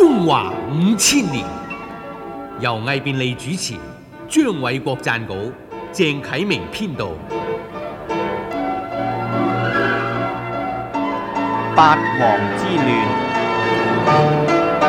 風華5000年，由魏便利主持，張偉國撰稿，鄭啟明編導。 八王之亂。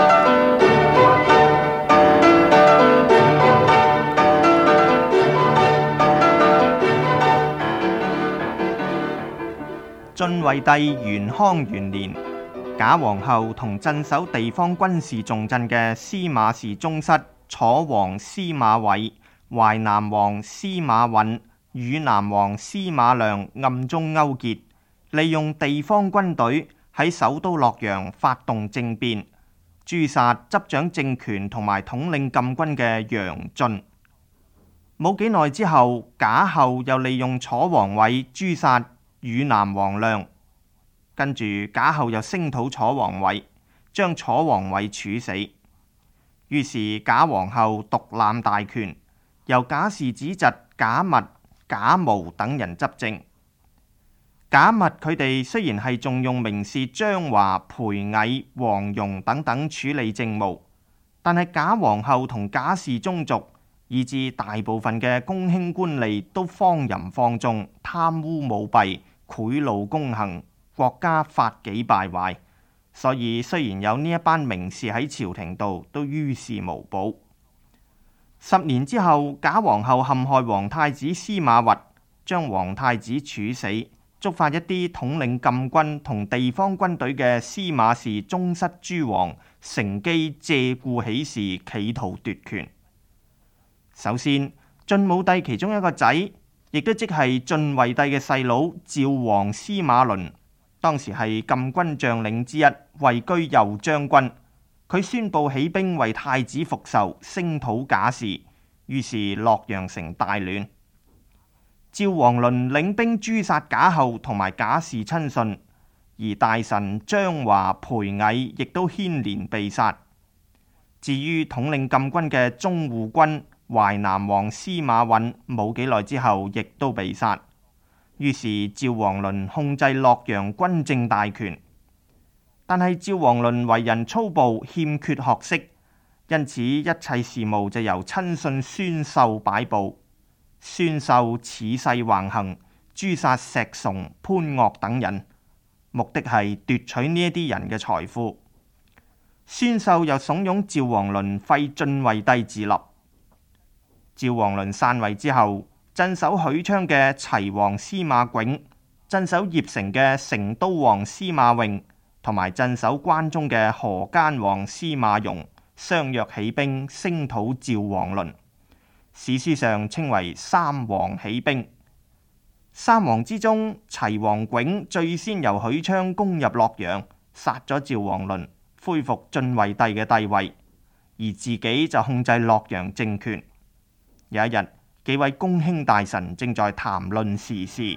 晉惠帝元康元年，假皇后同鎮守地方軍事重鎮嘅司馬氏宗室楚王司馬緯、淮南王司馬允、汝南王司馬亮暗中勾結，利用地方軍隊喺首都洛陽發動政變，誅殺執掌政權同埋統領禁軍嘅楊駿。冇幾耐之後，假后又利用楚王緯誅殺汝南王亮，跟住假后又聲討楚王緯，將楚王緯處死。於是假皇后獨攬大權，由假氏子侄假密、假毛等人執政。假密佢哋雖然係重用名士張華、裴毅、黃蓉等等處理政務，但係假皇后同假氏宗族，以至大部分嘅公卿官吏都荒淫放縱、貪污舞弊、賄賂公行，國家法紀敗壞，所以雖然有呢一班名士喺朝廷度，都於事無補。10年之後，假皇后陷害皇太子司馬昌，將皇太子處死，觸發一啲統領禁軍同地方軍隊嘅司馬氏宗室諸王乘機借故起事，企圖奪權。首先，晉武帝其中一個仔，亦都即係晉惠帝嘅細佬趙王司馬倫，當時係禁軍將領之一，位居右將軍。佢宣布起兵為太子復仇，聲討假氏，於是洛陽城大亂。趙王倫領兵誅殺假后同埋假氏親信，而大臣張華、裴毅亦都牽連被殺。至於統領禁軍嘅中護軍淮南王司馬允，冇幾耐之後亦都被殺。於是趙王倫控制洛陽軍政大權，但係趙王倫為人粗暴，欠缺學識，因此一切事務就由親信孫秀擺布。孫秀恃勢橫行，誅殺石崇、潘岳等人，目的係奪取呢一啲人嘅財富。孫秀又慫恿趙王倫廢晉惠帝自立。趙王倫篡位之後，鎮守許昌嘅齊王司馬冏、鎮守鄴城嘅成都王司馬穎，同埋鎮守關中嘅河間王司馬顒，相約起兵聲討趙王倫。史書上稱為三王起兵。三王之中，齊王冏最先由許昌攻入洛陽，殺咗趙王倫，恢復晉惠帝嘅帝位，而自己就控制洛陽政權。有一日，幾位公卿大臣正在談論時事。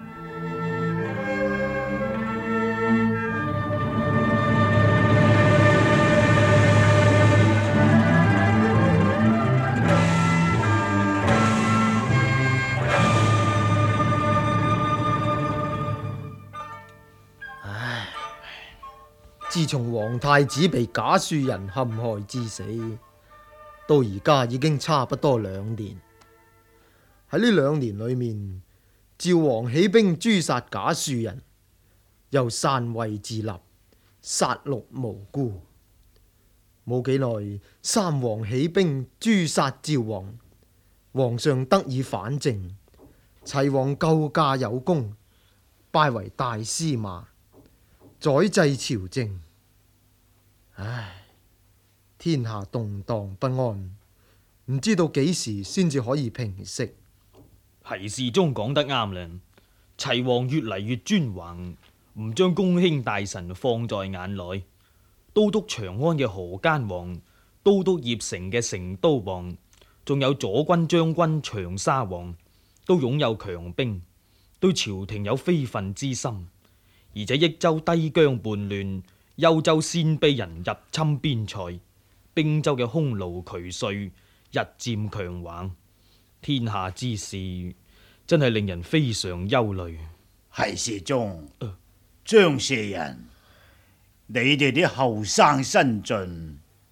自從皇太子被假庶人陷害致死，到而家已經差不多2年。喺呢2年裏面，趙王起兵誅殺假庶人，又篡位自立，殺戮無辜。冇幾耐，三王起兵誅殺趙王，皇上得以反正，齊王救駕有功，拜為大司馬，宰制朝政。唉，天下動盪不安，唔知道幾時先至可以平息。 係事中講得啱啦，齊王越嚟越專橫，唔將公卿大臣放在眼內。都督長安嘅河間王，都督鄴城嘅成都王，仲有左軍將軍長沙王，都擁有強兵，對朝廷有非分之心，而且益州低疆叛亂，幽州鮮卑人入侵邊塞，并州嘅匈奴渠帥日漸強橫，天下之事真係令人非常憂慮。 係事中，張舍人，你哋啲後生新進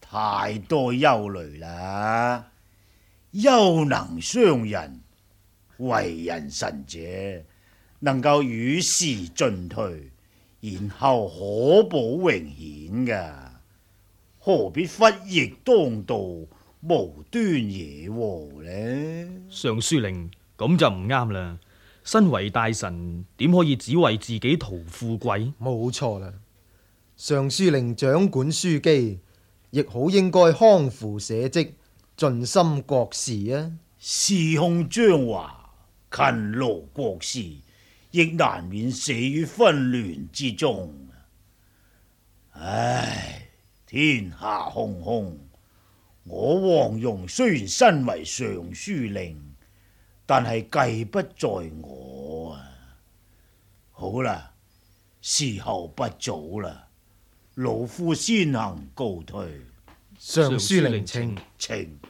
太多憂慮啦。憂能傷人，為人臣者能夠與時進退，然後可保榮顯噶，何必忽逆當道，無端惹禍呢？ 尚書令，咁就唔啱啦。身為大臣，點可以只為自己圖富貴？ 冇錯啦，尚書令掌管書機，亦好應該匡扶社稷，盡心國事啊！ 司空張華勤勞國事，亦難免死於紛亂之中。唉，天下洶洶，我黃蓉雖然身為尚書令，但係計不在我啊！好啦，時候不早啦，老夫先行告退。 尚書令請。 請。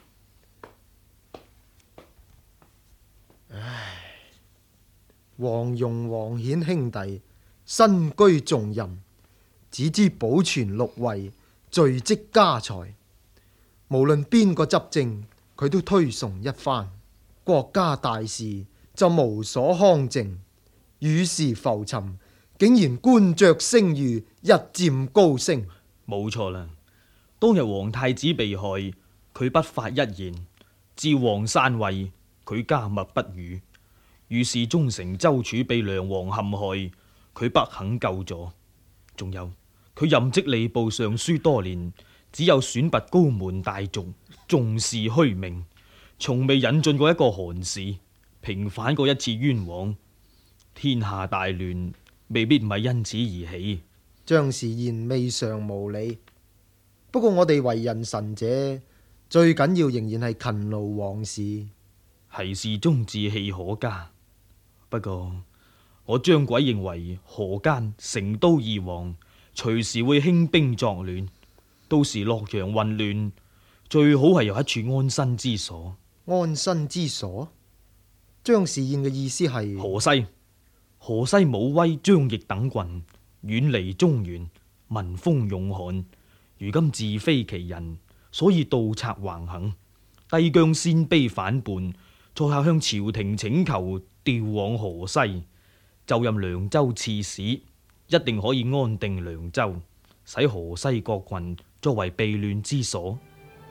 黃蓉、黃顯兄弟身居重任，只知保存祿位，聚積家財。無論邊個執政，佢都推崇一番。國家大事就無所匡正，與時浮沉，竟然官爵聲譽日漸高升。 冇錯啦，當日皇太子被害，佢不發一言；趙王篡位，佢緘默不語。御史中丞周處被梁王陷害，佢不肯救助。仲有佢任職吏部尚書多年，只有選拔高門大族，重視虛名，從未引進過一個寒士，平反過一次冤枉。天下大亂，未必唔係因此而起。 張氏言未嘗無理，不過我哋為人臣者，最緊要仍然係勤勞王事。 係事中志氣可嘉。不過我張軌認為河間成都二王隨時會興兵作亂，到時洛陽混亂，最好係有一處安身之所。 安身之所？張士燕嘅意思係河西武威、張掖等郡遠離中原，民風勇悍，如今自非其人，所以盜賊橫行，帝姜鮮卑反叛，再下向朝廷請求調往河西，就任涼州刺史，一定可以安定涼州，使河西各郡作為避亂之所。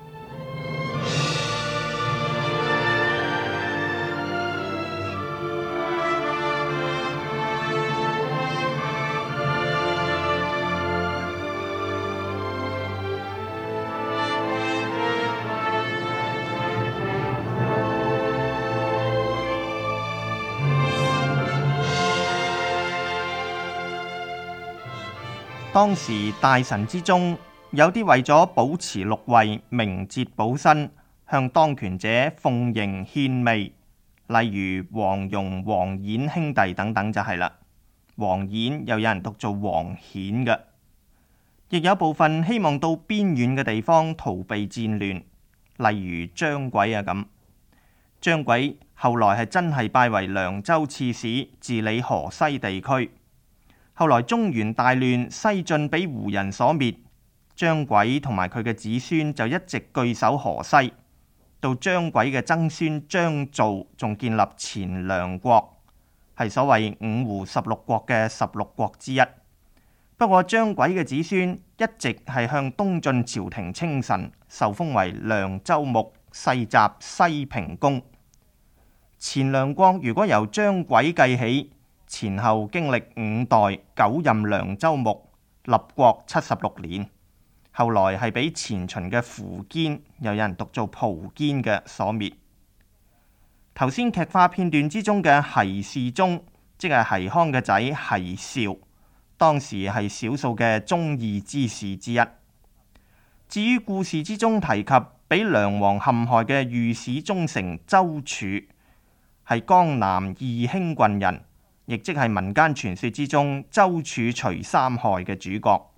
當時大臣之中，有啲為咗保持祿位、名節保身，向當權者奉迎獻媚，例如黃蓉、黃衍兄弟等等就係啦。黃衍又有人讀做黃顯嘅，亦有部分希望到邊遠嘅地方逃避戰亂，例如張軌啊咁。張軌後來係真係拜為涼州刺史，治理河西地區。後來中原大亂，西晉俾胡人所滅，張軌同埋佢嘅子孫就一直據守河西。到張軌嘅曾孫張造仲建立前涼國，係所謂五胡16國嘅16國之一。不過張軌嘅子孫一直係向東晉朝廷稱臣，受封為涼州牧、世襲、西平公。前涼國如果由張軌計起，前後經歷5代9任涼州牧，立國76年。後來係俾前秦嘅苻堅，又有人讀做蒲堅嘅所滅。頭先劇化片段之中嘅奚氏宗，即係奚康嘅仔奚紹，當時係少數嘅忠義之士之一。至於故事之中提及俾梁王陷害嘅御史中丞周處，係江南義興郡人，亦即係民間傳說之中周處除三害嘅主角。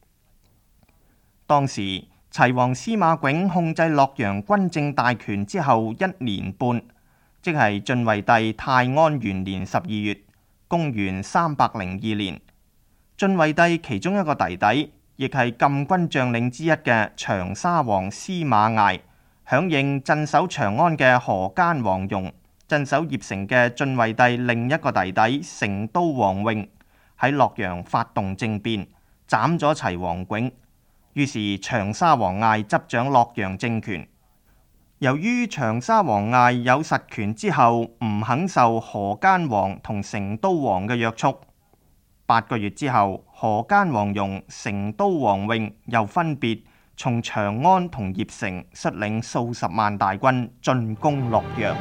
當時齊王司馬冏控制洛陽軍政大權之後1年半，即係晉惠帝泰安元年12月，公元302年，晉惠帝其中一個弟弟亦係禁軍將領之一嘅長沙王司馬涯，響應鎮守長安嘅河間黃蓉，鎮守鄴城嘅晉惠帝另一個弟弟成都王永，喺洛陽發動政變，斬咗齊王炯。於是長沙王涯執掌洛陽政權。由於長沙王涯有實權之後，唔肯受河間王同成都王嘅約束。8個月之後，河間黃蓉、成都王永又分別從長安同鄴城率領數十萬大軍進攻洛陽。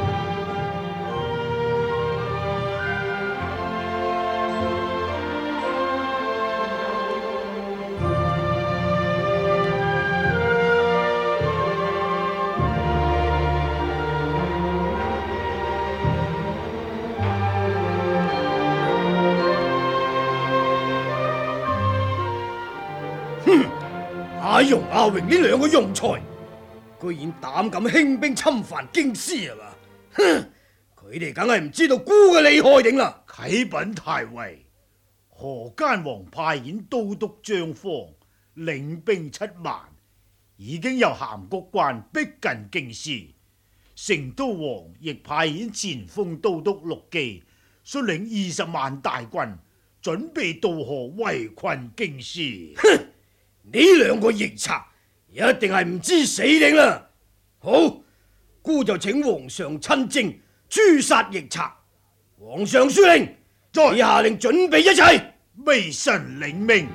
阿容阿榮呢兩個庸才，居然膽敢興兵侵犯京師係嘛？哼！佢哋梗係唔知道孤嘅厲害定啦！ 啟稟太尉，河間王派遣都督張方領兵7萬，已經由函谷關逼近京師。成都王亦派遣前鋒都督陸基率領20萬大軍，準備渡河圍困京師。 哼！呢兩個逆賊一定係唔知死定啦！好，孤就請皇上親征，誅殺逆賊。皇上書令，再下令準備一切。 微臣領命。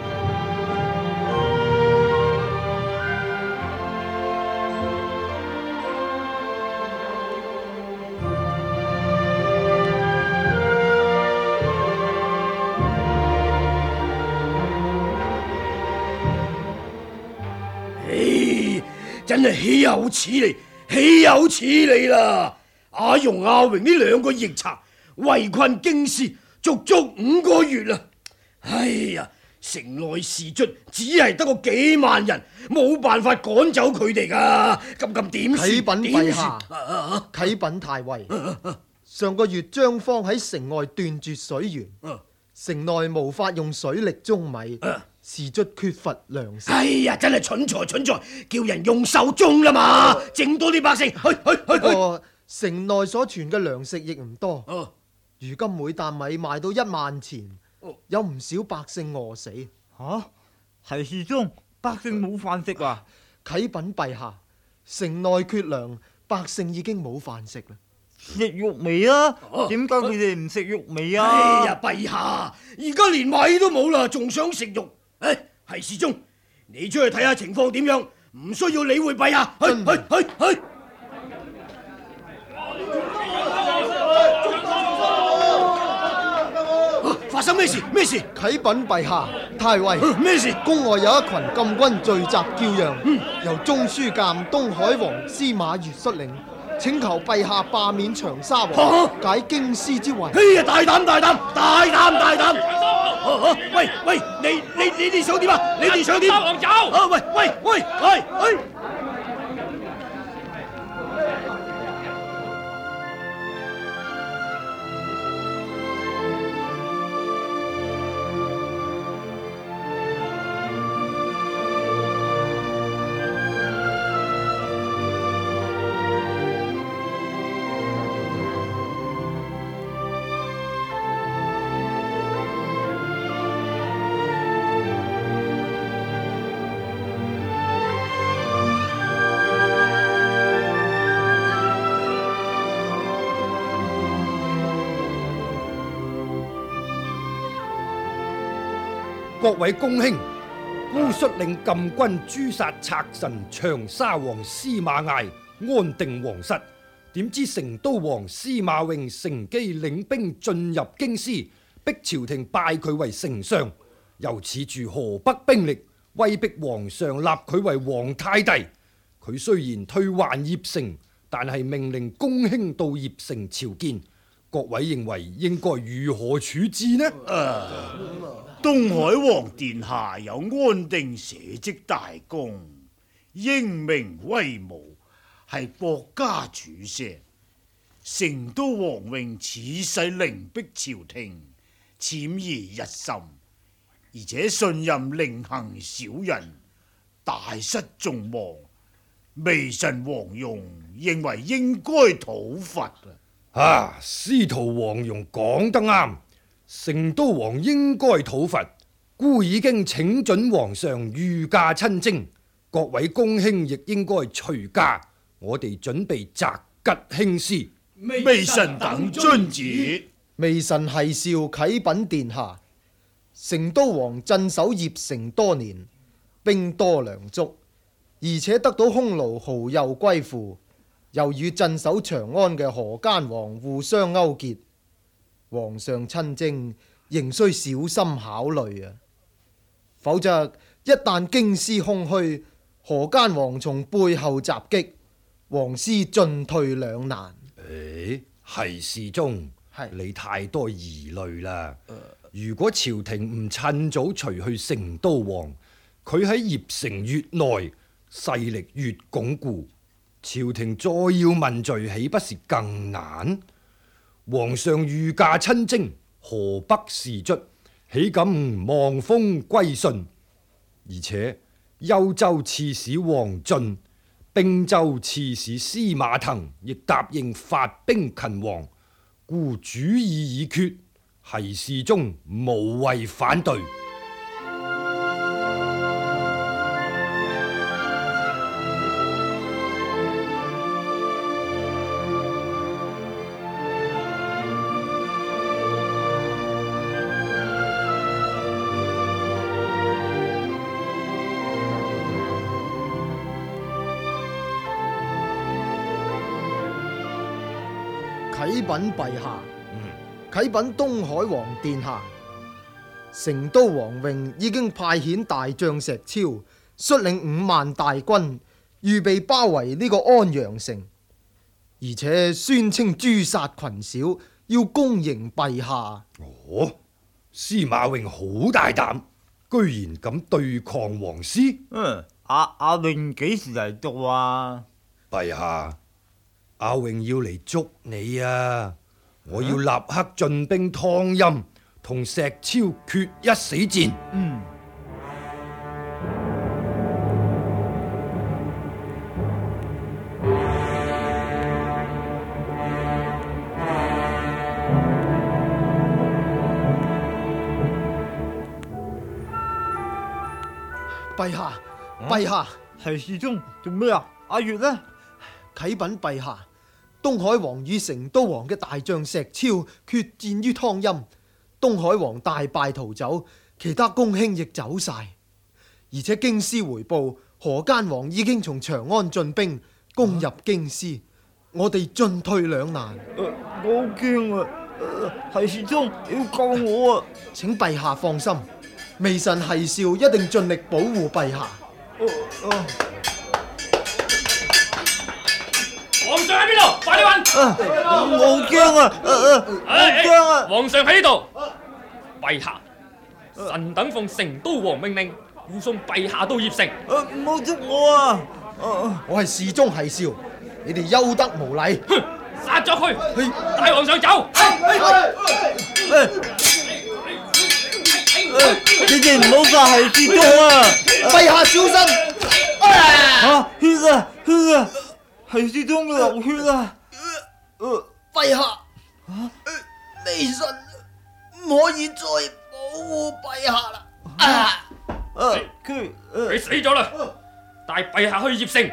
真係豈有此理，豈有此理啦！阿容阿榮呢兩個逆賊圍困京師足足5個月啦！哎呀，城內士卒只係得個幾萬人，冇辦法趕走佢哋噶，咁點算？ 啟稟陛下，啟稟太尉，上個月張方喺城外斷絕水源，城內無法用水力舂米。士卒缺乏糧食。 哎呀，真係蠢材，叫人用手種啦嘛，整多啲百姓去。不過城內所存嘅糧食亦唔多，如今每擔米賣到1萬錢，有唔少百姓餓死。 係事中，百姓冇飯食啊！ 啟稟陛下，城內缺糧，百姓已經冇飯食啦。 食玉米啊？點解佢哋唔食玉米啊？ 哎呀，陛下，而家連米都冇啦，仲想食肉？係事中，你出去睇下情況點樣，唔需要理會陛下。去！發生咩事？ 啟稟陛下，太尉， 咩事？ 宮外有一群禁軍聚集叫嚷，由中書監東海王司馬越率領，請求陛下罷免長沙王，解京師之圍。 哎呀，大膽！喂，你哋想點啊？你哋想點？王走！喂！ 各位公卿，孤率領禁軍誅殺賊臣長沙王司馬涯，安定皇室。點知成都王司馬永乘機領兵進入京師，逼朝廷拜佢為丞相，又恃住河北兵力，威逼皇上立佢為皇太弟。佢雖然退還鄴城，但係命令公卿到鄴城朝見。各位認為應該如何處置呢？ 東海王殿下有安定社稷大功，英明威武，係國家主錫。成都王永恃勢凌逼朝廷，潛而日深， 而且信任另行小人，大失眾望。微臣黃蓉認為應該討伐啊！司徒黃蓉講得啱，成都王應該討伐。孤已經請准皇上御駕親征，各位公卿亦應該隨駕。我哋準備擇吉興師。 微臣等遵旨。 微臣係少啟稟殿下，成都王鎮守鄴城多年，兵多糧足，而且得到匈奴蠔右歸附，又與鎮守長安嘅河間王互相勾結，皇上親征仍需小心考慮啊！否則一旦京師空虛，河間王從背後襲擊，王師進退兩難。 係侍中，你太多疑慮啦。如果朝廷唔趁早除去成都王，佢喺鄴城越內勢力越鞏固，朝廷再要問罪，豈不是更難？皇上御駕親征，河北士卒豈敢望風歸順？而且幽州刺史王進、并州刺史司馬騰亦答應發兵勤王，故主意已決，係侍中無謂反對。 啟稟陛下，啟稟東海王殿下，成都王榮已經派遣大將石超率領5萬大軍，預備包圍呢個安陽城，而且宣稱誅殺群小，要恭迎陛下。 哦，司馬穎好大膽，居然敢對抗王師。 阿穎幾時嚟到啊？ 陛下，阿穎要嚟捉你啊！我要立刻進兵湯陰，同石超決一死戰。 陛下，陛下， 係侍中做咩啊？阿月呢？ 啟稟陛下，東海王與成都王嘅大將石超決戰於湯陰，東海王大敗逃走，其他公卿亦走晒，而且京師回報河間王已經從長安進兵攻入京師，我哋進退兩難。 我好驚啊！係侍中要救我啊！ 請陛下放心，微臣係少一定盡力保護陛下。 皇上喺邊度？快啲揾！ 我好驚啊！好驚啊！ 皇上喺呢度。陛下，臣等奉成都王命令，護送陛下到鄴城。 唔好捉我啊！ 我係侍中係少，你哋休得無禮。 哼！殺咗佢！帶皇上走！ 你哋唔好話係侍中啊！ 陛下小心！ 血啊血啊！係侍中流血啊！ 陛下，微臣唔可以再保護陛下啦！ 佢死咗啦！帶陛下去鄴城。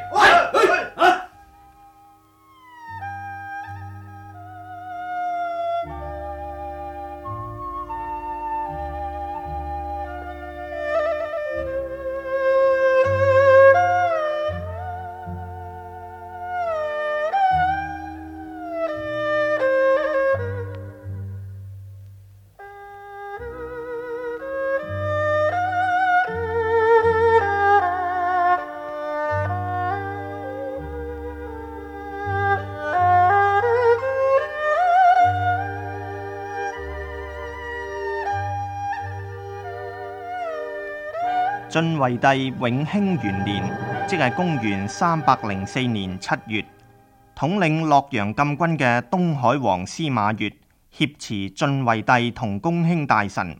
晉惠帝永興元年，即係公元304年7月，統領洛陽禁軍嘅東海王司馬越挾持晉惠帝同公卿大臣，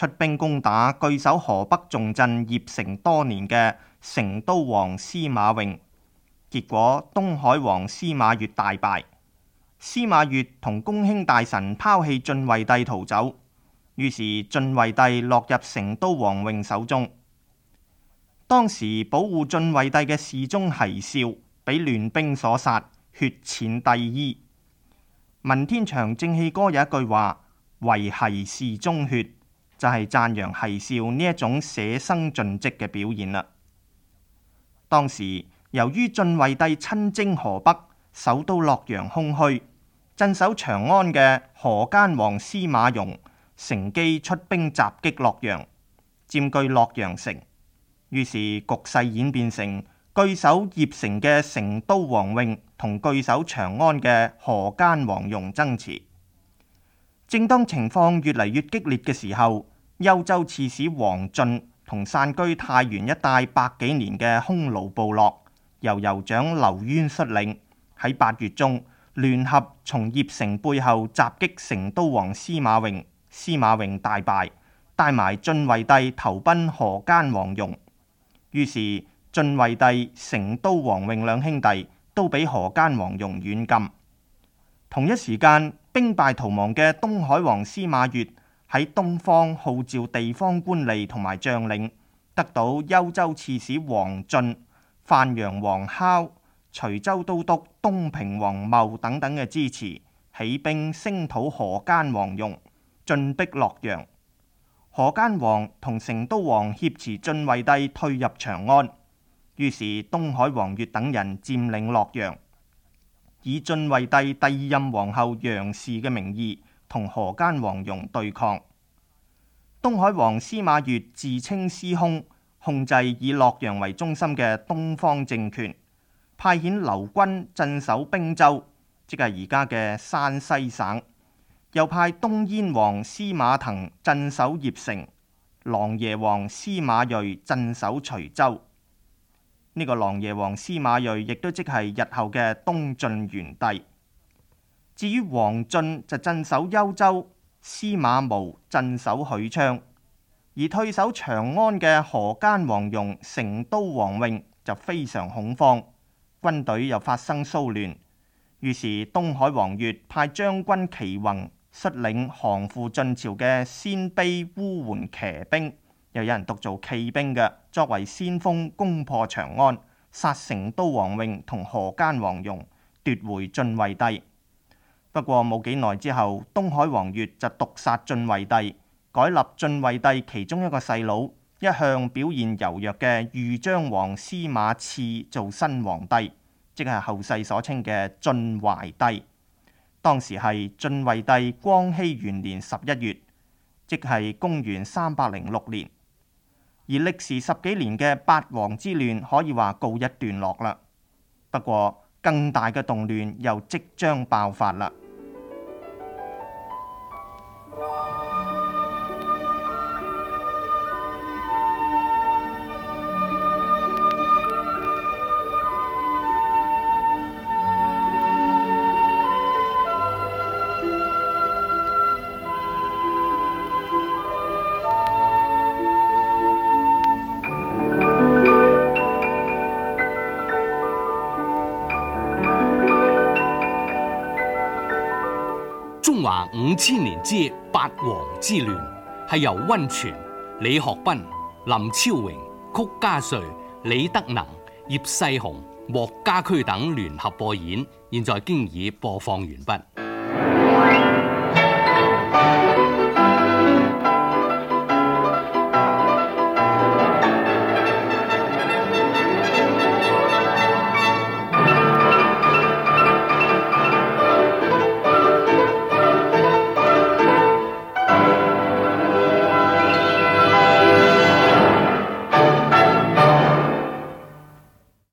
出兵攻打據守河北重鎮鄴城多年嘅成都王司馬穎，結果東海王司馬越大敗。司馬越同公卿大臣拋棄晉惠帝逃走，於是晉惠帝落入成都王穎手中。當時保護晉惠帝嘅侍中奚紹被亂兵所殺，血濺帝衣。文天祥正氣歌有一句話：為奚侍中血，就係讚揚奚紹呢一種捨生盡職嘅表現啦。當時由於晉惠帝親征河北，首都洛陽空虛，鎮守長安嘅河間王司馬顒乘機出兵襲擊洛陽，佔據洛陽城。於是局勢演變成據守鄴城嘅成都王穎同據守長安嘅河間王顒爭持。正當情況越嚟越激烈嘅時候，幽州刺史王進同散居太原一帶百幾年嘅匈奴部落，由酋長劉淵率領，喺8月中聯合從鄴城背後襲擊成都王司馬穎，司馬穎大敗，帶埋晉惠帝投奔河間王顒。於是晉惠帝、成都王穎兩兄弟都俾河間王顒軟禁。同一時間，兵敗逃亡嘅東海王司馬越喺東方號召地方官吏同埋將領，得到幽州刺史王進、范陽王敲、徐州都督東平王茂等等嘅支持，起兵聲討河間王顒，進逼洛陽。河間王同成都王挾持晉惠帝退入長安，於是東海王越等人佔領洛陽，以晉惠帝第2任皇后楊氏嘅名義同河間王顒對抗。東海王司馬越自稱司空，控制以洛陽為中心嘅東方政權，派遣劉軍鎮守兵州，即係而家嘅山西省，又派東燕王司馬騰鎮守鄴城，琅琊王司馬睿鎮守徐州。呢個琅琊王司馬睿亦都即係日後嘅東晉元帝。至於王進就鎮守幽州，司馬毛鎮守許昌，而退守長安嘅河間王顒、成都王穎就非常恐慌，軍隊又發生騷亂，於是東海王越派將軍祁宏率領降附晉朝嘅鮮卑烏桓騎兵，又有人讀做騎兵嘅，作為先鋒攻破長安，殺成都王穎同河間王顒，奪回晉惠帝。不過冇幾耐之後，東海王越就毒殺晉惠帝，改立晉惠帝其中一個細佬，一向表現柔弱嘅豫章王司馬熾做新皇帝，即係後世所稱嘅晉懷帝。當時係晉惠帝光熙元年11月，即係公元306年。而歷時10幾年嘅八王之亂可以話告一段落啦。不過更大嘅動亂又即將爆發啦。 中華5000年之八王之亂係由溫泉、李學斌、林超榮、曲家瑞、李德能、葉世雄、莫家駒等聯合播演，現在經已播放完畢。